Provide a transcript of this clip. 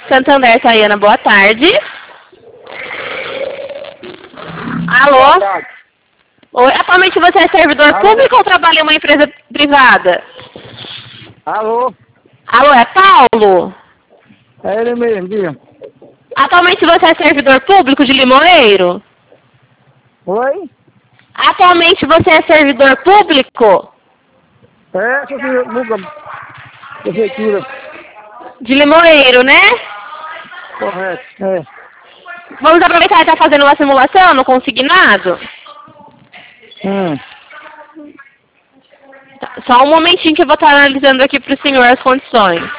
Santander, Tayana, boa tarde. Alô? Boa tarde. Oi, atualmente você é servidor Alô? público ou trabalha em uma empresa privada? Alô? Alô, é Paulo? É ele mesmo, diga. Atualmente você é servidor público de Limoeiro? Oi? Atualmente você é servidor público É, nunca. Prefeitura. de Limoeiro, né? Correto. É. Vamos aproveitar e estar fazendo uma simulação no consignado? Hum. Tá, só um momentinho que eu vou estar analisando aqui para o senhor as condições.